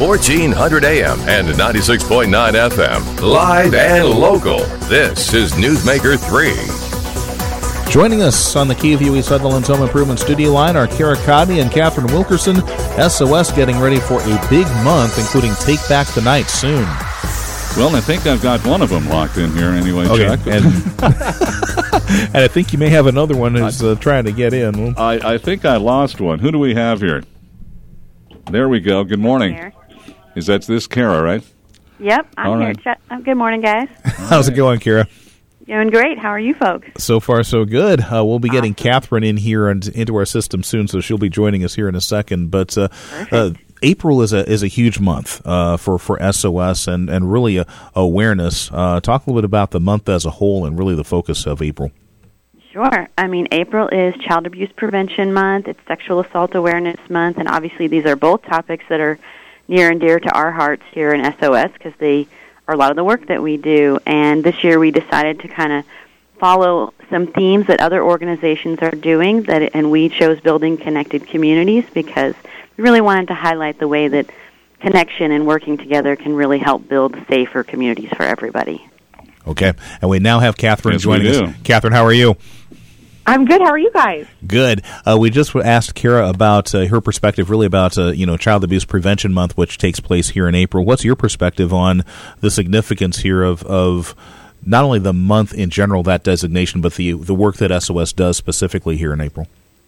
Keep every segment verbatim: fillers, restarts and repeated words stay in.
fourteen hundred A M and ninety-six point nine F M. Live and local. This is Newsmaker three. Joining us on the Keyview East Sutherland's Home Improvement Studio line are Kara Codney and Catherine Wilkerson. S O S getting ready for a big month, including Take Back the Night soon. Well, I think I've got one of them locked in here anyway, okay. Chuck. And, and I think you may have another one who's uh, trying to get in. I, I think I lost one. Who do we have here? There we go. Good morning. Here. Is that this Kara, right? Yep, I'm All here. right. Ch- oh, good morning, guys. How's it going, Kara? Doing great. How are you folks? So far, so good. Uh, we'll be getting Awesome. Catherine in here and into our system soon, so she'll be joining us here in a second. But uh, uh, April is a is a huge month uh, for for S O S and and really a, awareness. Uh, talk a little bit about the month as a whole and really the focus of April. Sure. I mean, April is Child Abuse Prevention Month. It's Sexual Assault Awareness Month, and obviously these are both topics that are near and dear to our hearts here in S O S because they are a lot of the work that we do. And this year we decided to kind of follow some themes that other organizations are doing, that, and we chose Building Connected Communities because we really wanted to highlight the way that connection and working together can really help build safer communities for everybody. Okay, and we now have Catherine Yes, joining we us. do. Catherine, how are you? I'm good. How are you guys? Good. Uh, we just asked Kara about uh, her perspective, really about uh, you know Child Abuse Prevention Month, which takes place here in April. What's your perspective on the significance here of of not only the month in general, that designation, but the the work that S O S does specifically here in April?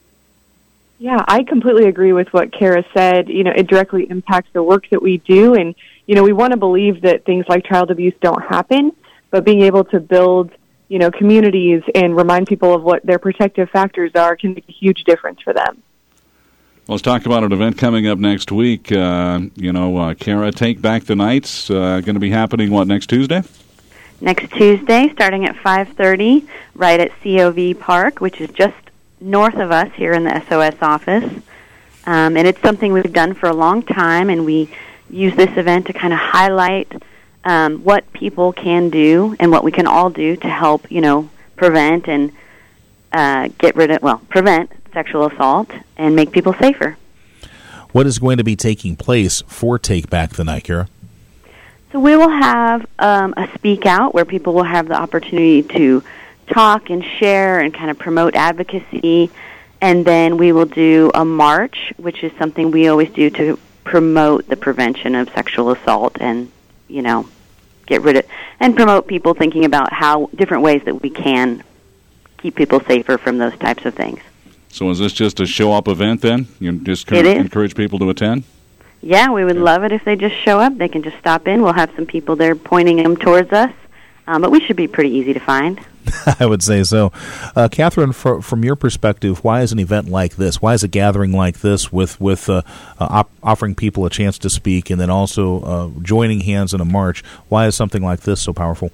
Yeah, I completely agree with what Kara said. You know, it directly impacts the work that we do, and you know, we want to believe that things like child abuse don't happen, but being able to build you know, communities and remind people of what their protective factors are can make a huge difference for them. Well, let's talk about an event coming up next week. Uh, you know, uh, Kara, Take Back the Nights, uh, going to be happening, what, next Tuesday? Next Tuesday, starting at five thirty, right at C O V Park, which is just north of us here in the S O S office. Um, and it's something we've done for a long time, and we use this event to kind of highlight Um, what people can do and what we can all do to help, you know, prevent and uh, get rid of, well, prevent sexual assault and make people safer. What is going to be taking place for Take Back the Night, Kara? So we will have um, a speak out where people will have the opportunity to talk and share and kind of promote advocacy. And then we will do a march, which is something we always do to promote the prevention of sexual assault and, you know, get rid of and promote people thinking about how different ways that we can keep people safer from those types of things. So is this just a show-up event then? You just It is. encourage people to attend? Yeah, we would love it if they just show up. They can just stop in. We'll have some people there pointing them towards us, um, but we should be pretty easy to find. I would say so. Uh, Catherine, for, from your perspective, why is an event like this? Why is a gathering like this with, with uh, uh, op- offering people a chance to speak and then also uh, joining hands in a march, why is something like this so powerful?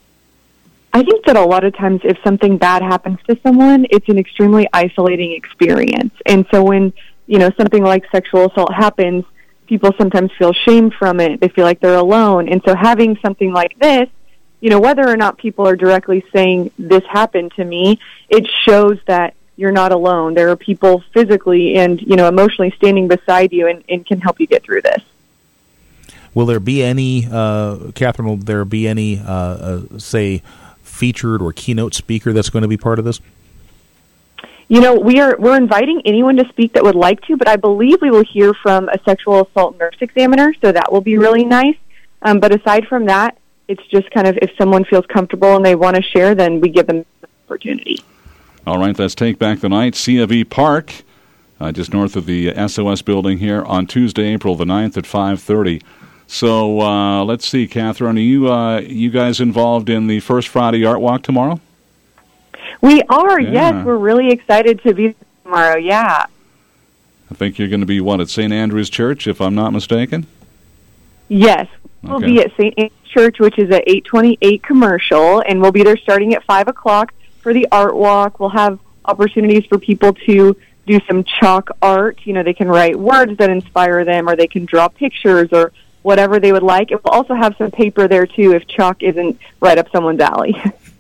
I think that a lot of times if something bad happens to someone, it's an extremely isolating experience. And so when, you know, something like sexual assault happens, people sometimes feel shame from it. They feel like they're alone. And so having something like this, you know, whether or not people are directly saying, this happened to me, it shows that you're not alone. There are people physically and, you know, emotionally standing beside you and, and can help you get through this. Will there be any, uh, Catherine, will there be any, uh, uh, say, featured or keynote speaker that's going to be part of this? You know, we are, we're inviting anyone to speak that would like to, but I believe we will hear from a sexual assault nurse examiner, so that will be really nice. Um, but aside from that, it's just kind of if someone feels comfortable and they want to share, then we give them the opportunity. All right, let's Take Back the Night. C O V Park, uh, just north of the S O S building here on Tuesday, April the ninth at five thirty. So uh, let's see, Catherine, are you, uh, you guys involved in the First Friday Art Walk tomorrow? We are, Yeah. yes. We're really excited to be there tomorrow, yeah. I think you're going to be, what, at Saint Andrew's Church, if I'm not mistaken? Yes. We'll Okay. be at Saint Anne's Church, which is at eight twenty-eight Commercial, and we'll be there starting at five o'clock for the art walk. We'll have opportunities for people to do some chalk art. You know, they can write words that inspire them, or they can draw pictures or whatever they would like. And we'll also have some paper there, too, if chalk isn't right up someone's alley.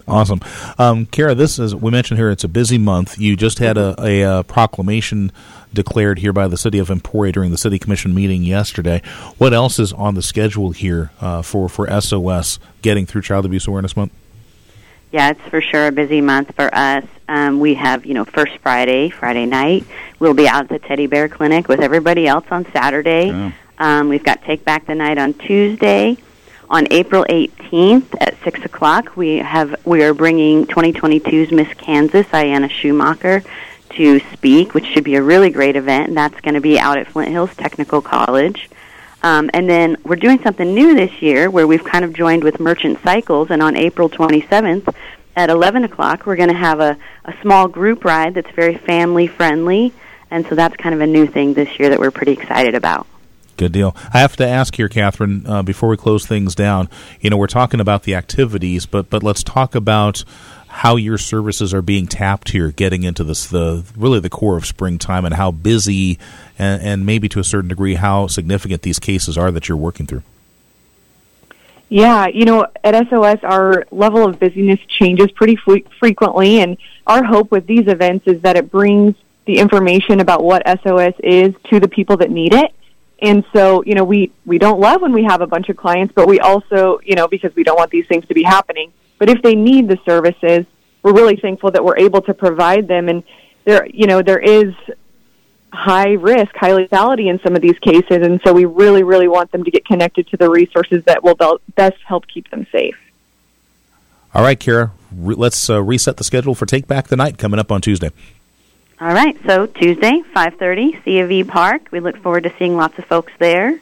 Awesome. Um, Kara, this is, we mentioned here, it's a busy month. You just had a, a, a proclamation declared here by the City of Emporia during the City Commission meeting yesterday. What else is on the schedule here uh, for, for S O S getting through Child Abuse Awareness Month? Yeah, it's for sure a busy month for us. Um, we have, you know, First Friday, Friday night. We'll be out at the Teddy Bear Clinic with everybody else on Saturday. Yeah. Um, we've got Take Back the Night on Tuesday. On April eighteenth at six o'clock, we have we are bringing twenty twenty-two's Miss Kansas, Ayanna Schumacher, to speak, which should be a really great event, and that's going to be out at Flint Hills Technical College. Um, and then we're doing something new this year where we've kind of joined with Merchant Cycles, and on April twenty-seventh at eleven o'clock, we're going to have a, a small group ride that's very family-friendly, and so that's kind of a new thing this year that we're pretty excited about. Good deal. I have to ask here, Catherine, uh, before we close things down, you know, we're talking about the activities, but but let's talk about how your services are being tapped here, getting into this, the really the core of springtime, and how busy and, and maybe to a certain degree how significant these cases are that you're working through. Yeah, you know, at S O S, our level of busyness changes pretty fre- frequently, and our hope with these events is that it brings the information about what S O S is to the people that need it. And so, you know, we, we don't love when we have a bunch of clients, but we also, you know, because we don't want these things to be happening. But if they need the services, we're really thankful that we're able to provide them. And there, you know, there is high risk, high lethality in some of these cases. And so we really, really want them to get connected to the resources that will best help keep them safe. All right, Kara, re- let's uh, reset the schedule for Take Back the Night coming up on Tuesday. All right, so Tuesday, five thirty, C of E Park. We look forward to seeing lots of folks there.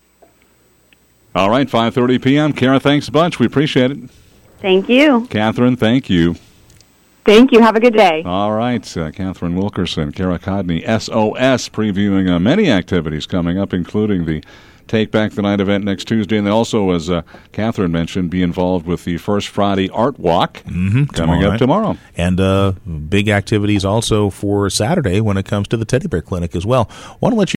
All right, five thirty p.m. Kara, thanks a bunch. We appreciate it. Thank you. Catherine, thank you. Thank you. Have a good day. All right, uh, Catherine Wilkerson, Kara Codney, S O S, previewing uh, many activities coming up, including the Take Back the Night event next Tuesday, and they also, as uh, Catherine mentioned, be involved with the First Friday Art Walk mm-hmm, coming tomorrow up night. tomorrow. And uh, big activities also for Saturday when it comes to the Teddy Bear Clinic as well. Want to let you